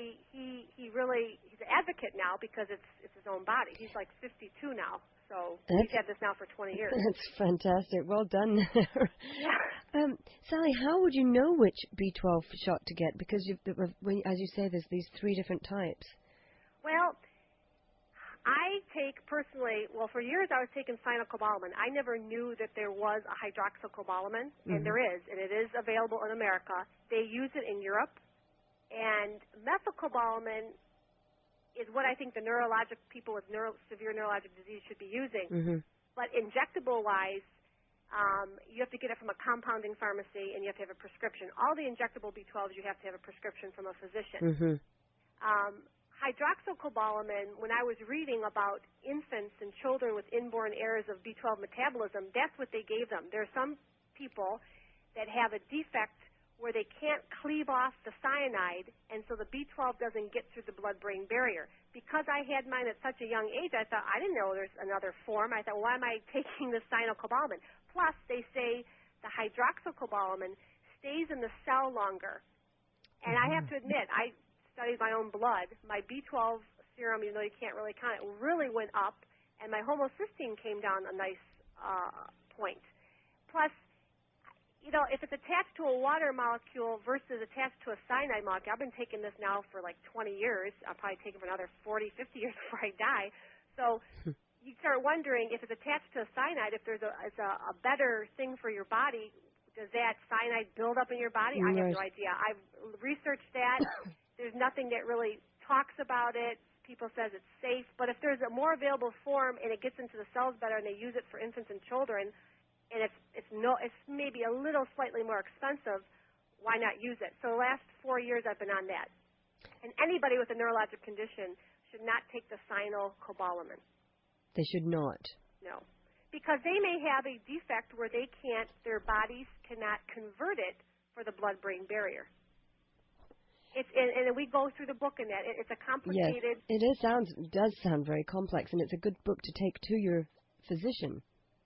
an advocate now because it's his own body. He's like 52 now. So he's had this now for 20 years. That's fantastic. Well done. Sally, how would you know which B12 shot to get? Because, as you say, there's these 3 different types. Well, I take personally, for years I was taking cyanocobalamin. I never knew that there was a hydroxycobalamin, and there is, and it is available in America. They use it in Europe. And methylcobalamin is what I think the neurologic people with severe neurologic disease should be using. But injectable-wise, you have to get it from a compounding pharmacy, and you have to have a prescription. All the injectable B12s, you have to have a prescription from a physician. hydroxycobalamin, when I was reading about infants and children with inborn errors of B12 metabolism, that's what they gave them. There are some people that have a defect where they can't cleave off the cyanide, and so the B12 doesn't get through the blood-brain barrier. Because I had mine at such a young age, I thought, I didn't know there's another form. I thought, why am I taking the cyanocobalamin? Plus, they say the hydroxycobalamin stays in the cell longer. And I have to admit, I studied my own blood. My B12 serum, even though you can't really count it, really went up, and my homocysteine came down a nice point. Plus, you know, if it's attached to a water molecule versus attached to a cyanide molecule, I've been taking this now for like 20 years. I'll probably take it for another 40, 50 years before I die. So you start wondering if it's attached to a cyanide, if there's a better thing for your body, does that cyanide build up in your body? I have no idea. I've researched that. There's nothing that really talks about it. People says it's safe. But if there's a more available form and it gets into the cells better and they use it for infants and children, and it's maybe a little slightly more expensive, why not use it? So the last 4 years I've been on that. And anybody with a neurologic condition should not take the cyanocobalamin. They should not. No. Because they may have a defect where their bodies cannot convert it for the blood-brain barrier. And we go through the book in that. It's a complicated... Yes, it does sound very complex, and it's a good book to take to your physician.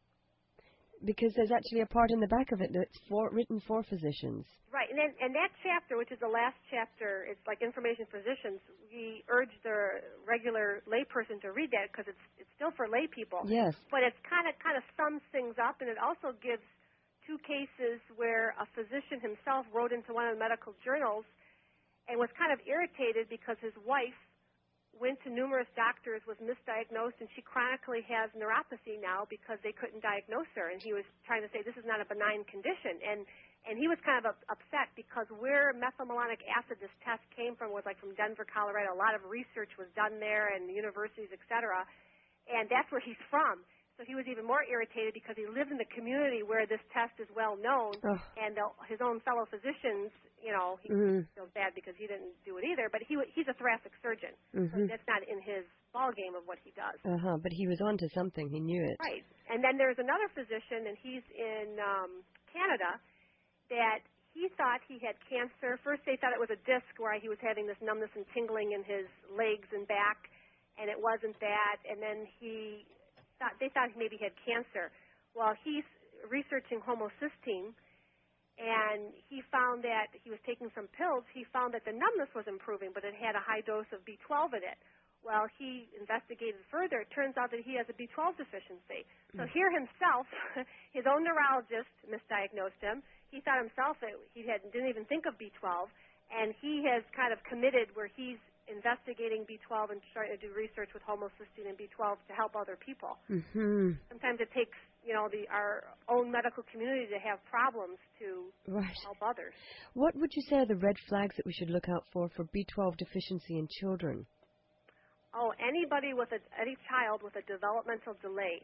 Because there's actually a part in the back of it that's written for physicians. Right, and that chapter, which is the last chapter, it's like information for physicians. We urge the regular layperson to read that because it's still for lay people. Yes. But it's kind of sums things up, and it also gives two cases where a physician himself wrote into one of the medical journals and was kind of irritated because his wife went to numerous doctors, was misdiagnosed, and she chronically has neuropathy now because they couldn't diagnose her. And he was trying to say this is not a benign condition. And he was kind of upset because where methylmalonic acid, this test came from, was like from Denver, Colorado. A lot of research was done there and the universities, et cetera. And that's where he's from. So he was even more irritated because he lived in the community where this test is well known, and his own fellow physicians, you know, he feels bad because he didn't do it either. But he's a thoracic surgeon, so that's not in his ball game of what he does. But he was onto something. He knew it. Right. And then there's another physician, and he's in Canada, that he thought he had cancer. First they thought it was a disc where he was having this numbness and tingling in his legs and back, and it wasn't that. And then they thought he maybe had cancer. Well, he's researching homocysteine, and he found that he was taking some pills. He found that the numbness was improving, but it had a high dose of B12 in it. Well, he investigated further. It turns out that he has a B12 deficiency. So here himself, his own neurologist misdiagnosed him. He thought himself that he didn't even think of B12, and he has kind of committed where he's investigating B12 and trying to do research with homocysteine and B12 to help other people. Sometimes it takes, you know, our own medical community to have problems to help others. What would you say are the red flags that we should look out for B12 deficiency in children? Oh, any child with a developmental delay.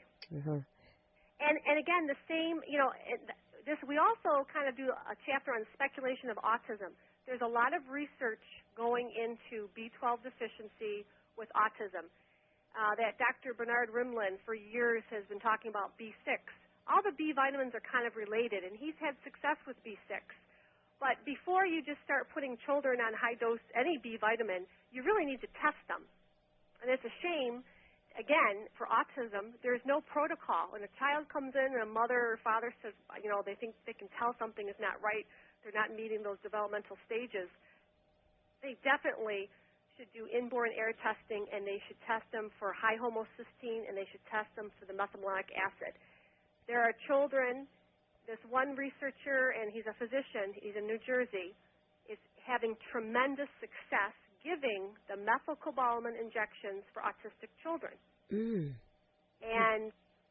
And again, the same, you know, we also kind of do a chapter on speculation of autism. There's a lot of research going into B12 deficiency with autism. That Dr. Bernard Rimland for years has been talking about B6. All the B vitamins are kind of related, and he's had success with B6. But before you just start putting children on high dose any B vitamin, you really need to test them. And it's a shame, again, for autism, there's no protocol. When a child comes in and a mother or father says, you know, they think they can tell something is not right, they're not meeting those developmental stages, they definitely should do inborn error testing, and they should test them for high homocysteine, and they should test them for the methylmalonic acid. There are children, this one researcher, and he's a physician, he's in New Jersey, is having tremendous success giving the methylcobalamin injections for autistic children. And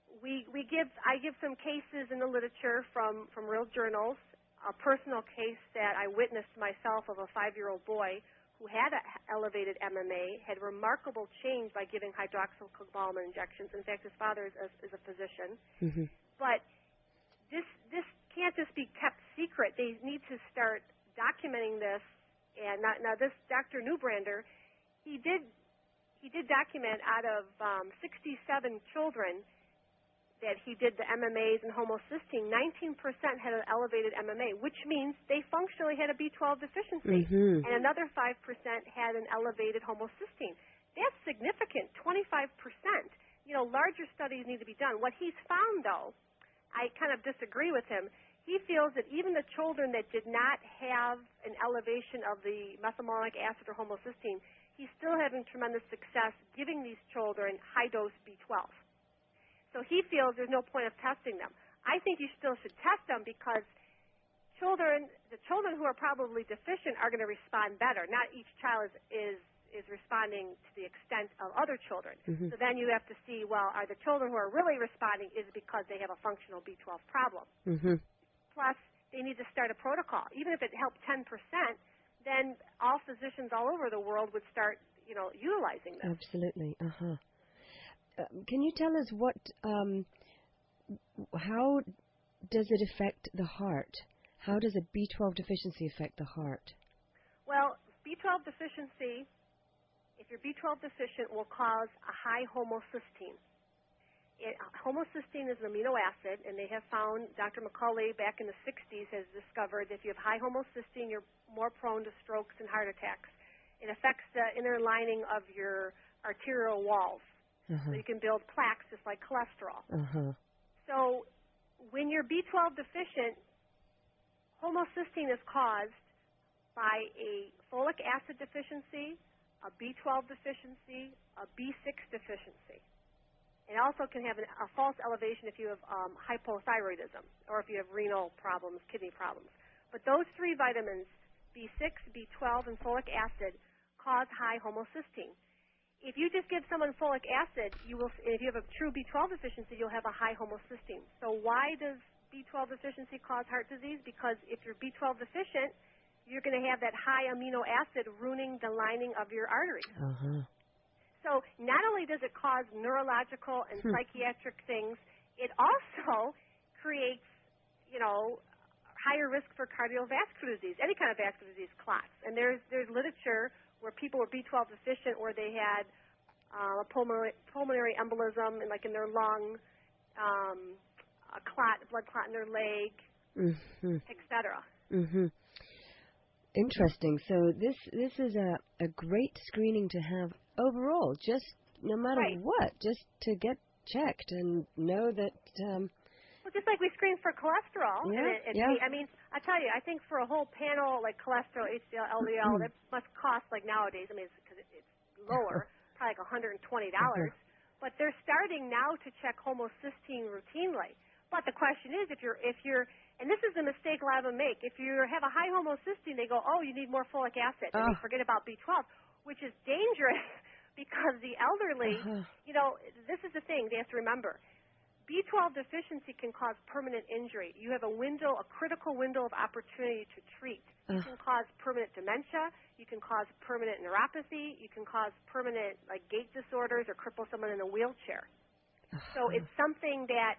I give some cases in the literature from real journals. A personal case that I witnessed myself of a 5-year-old boy who had elevated MMA, had remarkable change by giving hydroxycobalamin injections. In fact, his father is a physician. But this can't just be kept secret. They need to start documenting this. And now this Dr. Newbrander, he did document out of 67 children that he did the MMAs and homocysteine, 19% had an elevated MMA, which means they functionally had a B12 deficiency, and another 5% had an elevated homocysteine. That's significant, 25%. Larger studies need to be done. What he's found, though, I kind of disagree with him. He feels that even the children that did not have an elevation of the methylmalonic acid or homocysteine, he's still having tremendous success giving these children high-dose B12. So he feels there's no point of testing them. I think you still should test them because the children who are probably deficient are going to respond better. Not each child is responding to the extent of other children. So then you have to see, well, are the children who are really responding is because they have a functional B12 problem. Plus, they need to start a protocol. Even if it helped 10%, then all physicians all over the world would start, utilizing them. Absolutely. Can you tell us how does it affect the heart? How does a B12 deficiency affect the heart? Well, B12 deficiency, if you're B12 deficient, will cause a high homocysteine. Homocysteine is an amino acid, and they have found, Dr. McCauley back in the 60s has discovered that if you have high homocysteine, you're more prone to strokes and heart attacks. It affects the inner lining of your arterial walls. So you can build plaques just like cholesterol. So when you're B12 deficient, homocysteine is caused by a folic acid deficiency, a B12 deficiency, a B6 deficiency. It also can have a false elevation if you have hypothyroidism or if you have renal problems, kidney problems. But those three vitamins, B6, B12, and folic acid, cause high homocysteine. If you just give someone folic acid, if you have a true B12 deficiency, you'll have a high homocysteine. So why does B12 deficiency cause heart disease? Because if you're B12 deficient, you're going to have that high amino acid ruining the lining of your arteries. So not only does it cause neurological and psychiatric things, it also creates, higher risk for cardiovascular disease, any kind of vascular disease, clots. And there's literature where people were B12 deficient, where they had a pulmonary embolism, in their lung, a blood clot in their leg, etc. Interesting. So this is a great screening to have overall, just no matter what, just to get checked and know that. Well, just like we screen for cholesterol. I mean, I tell you, I think for a whole panel like cholesterol, HDL, LDL, that must cost nowadays. I mean, because it's lower, probably $120. But they're starting now to check homocysteine routinely. But the question is, if you're, and this is the mistake a lot of them make. If you have a high homocysteine, they go, oh, you need more folic acid, and they forget about B12, which is dangerous because the elderly, this is the thing they have to remember. B12 deficiency can cause permanent injury. You have a critical window of opportunity to treat. You can cause permanent dementia. You can cause permanent neuropathy. You can cause permanent gait disorders or cripple someone in a wheelchair. So it's something that,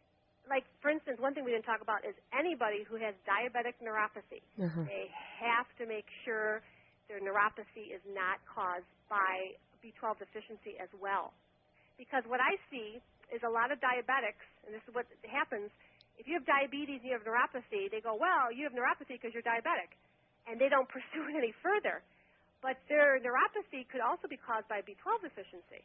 for instance, one thing we didn't talk about is anybody who has diabetic neuropathy. They have to make sure their neuropathy is not caused by B12 deficiency as well. Because what I see is a lot of diabetics, and this is what happens, if you have diabetes and you have neuropathy, they go, well, you have neuropathy because you're diabetic, and they don't pursue it any further. But their neuropathy could also be caused by B12 deficiency.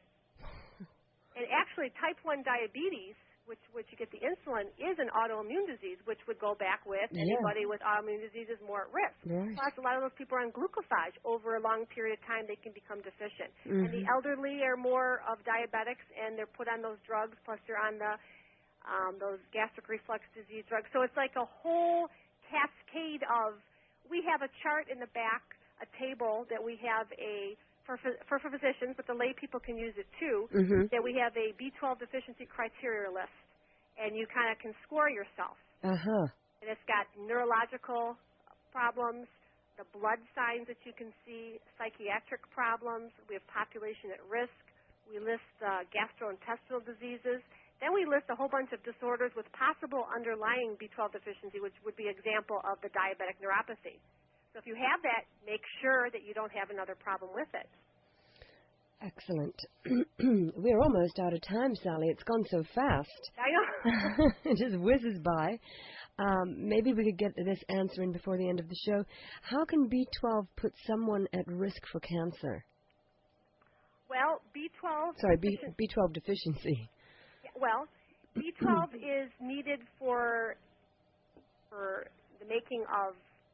And actually, type 1 diabetes, which you get the insulin, is an autoimmune disease, which would go back with anybody with autoimmune disease is more at risk. Plus, a lot of those people are on glucophage. Over a long period of time, they can become deficient. And the elderly are more of diabetics, and they're put on those drugs, plus they're on those gastric reflux disease drugs. So it's like a whole cascade of, we have a chart in the back, a table that we have for physicians, but the lay people can use it too, that we have a B12 deficiency criteria list, and you kind of can score yourself. And it's got neurological problems, the blood signs that you can see, psychiatric problems. We have population at risk. We list gastrointestinal diseases. Then we list a whole bunch of disorders with possible underlying B12 deficiency, which would be an example of the diabetic neuropathy. So if you have that, make sure that you don't have another problem with it. Excellent. We're almost out of time, Sally. It's gone so fast. I know. It just whizzes by. Maybe we could get this answer in before the end of the show. How can B12 put someone at risk for cancer? Well, B12... Sorry, B12 deficiency. Well, B12 is needed for the making of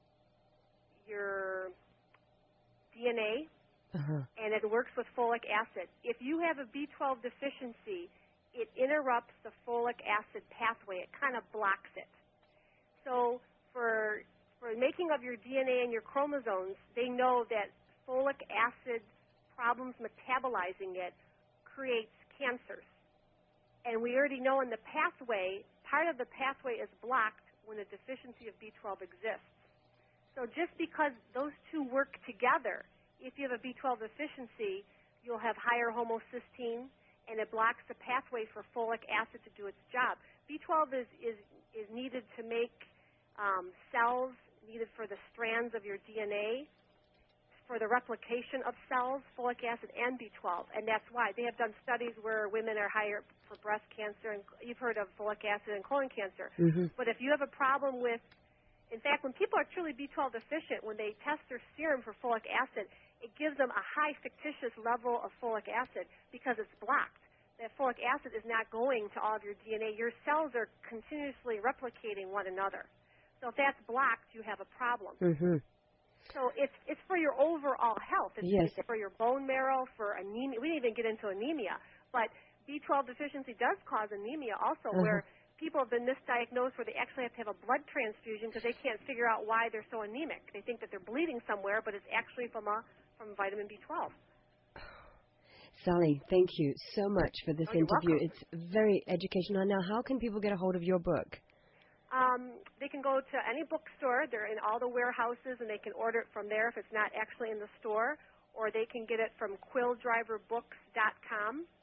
your DNA, and it works with folic acid. If you have a B12 deficiency, it interrupts the folic acid pathway. It kind of blocks it. So for making of your DNA and your chromosomes, they know that folic acid problems metabolizing it creates cancers. And we already know in the pathway, part of the pathway is blocked when a deficiency of B12 exists. So just because those two work together, if you have a B12 deficiency, you'll have higher homocysteine, and it blocks the pathway for folic acid to do its job. B12 is needed to make cells needed for the strands of your DNA, for the replication of cells, folic acid and B12, and that's why. They have done studies where women are higher for breast cancer, and you've heard of folic acid and colon cancer. But if you have a problem with, in fact, when people are truly B12 deficient, when they test their serum for folic acid, it gives them a high fictitious level of folic acid because it's blocked. That folic acid is not going to all of your DNA. Your cells are continuously replicating one another. So if that's blocked, you have a problem. So it's for your overall health. It's for your bone marrow, for anemia. We didn't even get into anemia. But B12 deficiency does cause anemia also, where people have been misdiagnosed where they actually have to have a blood transfusion because they can't figure out why they're so anemic. They think that they're bleeding somewhere, but it's actually from vitamin B12. Sally, thank you so much for this interview. Welcome. It's very educational. Now, how can people get a hold of your book? They can go to any bookstore. They're in all the warehouses, and they can order it from there if it's not actually in the store, or they can get it from QuillDriverBooks.com.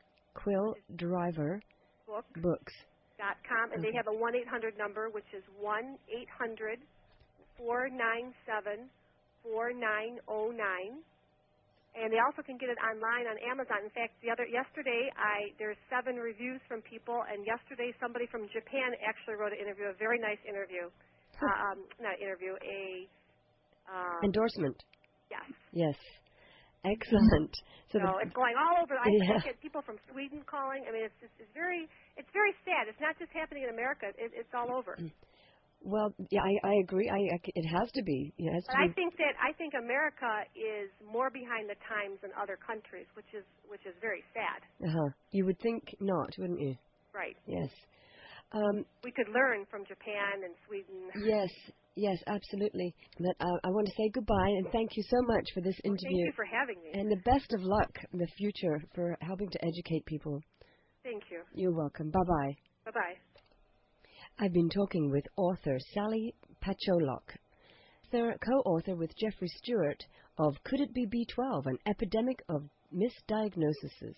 QuillDriverBooks.com, and they have a 1-800 number, which is 1-800-497-4909. And they also can get it online on Amazon. In fact, yesterday there's 7 reviews from people, and yesterday somebody from Japan actually wrote an interview, a very nice interview. Endorsement. Yes. Yes. Excellent. So it's going all over. I get people from Sweden calling. I mean, it's very sad. It's not just happening in America. It's all over. Well, yeah, I agree. It has to be. But I think America is more behind the times than other countries, which is very sad. You would think not, wouldn't you? Right. Yes. We could learn from Japan and Sweden. Yes, absolutely. But I want to say goodbye and thank you so much for this interview. Thank you for having me. And the best of luck in the future for helping to educate people. Thank you. You're welcome. Bye-bye. Bye-bye. I've been talking with author Sally Pacholok, co-author with Jeffrey Stewart of Could It Be B12, An Epidemic of Misdiagnoses.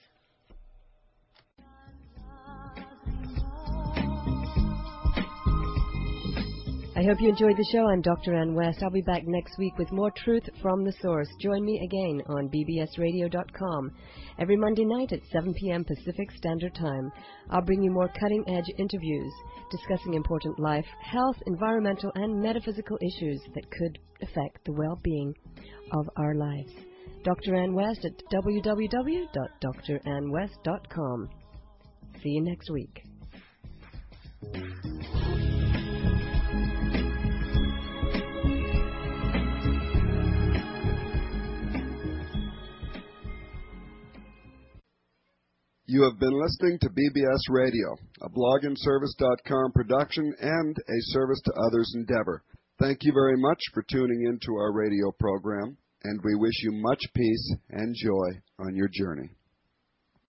I hope you enjoyed the show. I'm Dr. Ann West. I'll be back next week with more truth from the source. Join me again on bbsradio.com every Monday night at 7 p.m. Pacific Standard Time. I'll bring you more cutting-edge interviews discussing important life, health, environmental, and metaphysical issues that could affect the well-being of our lives. Dr. Ann West at www.drannwest.com. See you next week. You have been listening to BBS Radio, a blogandservice.com production and a service to others endeavor. Thank you very much for tuning in to our radio program, and we wish you much peace and joy on your journey.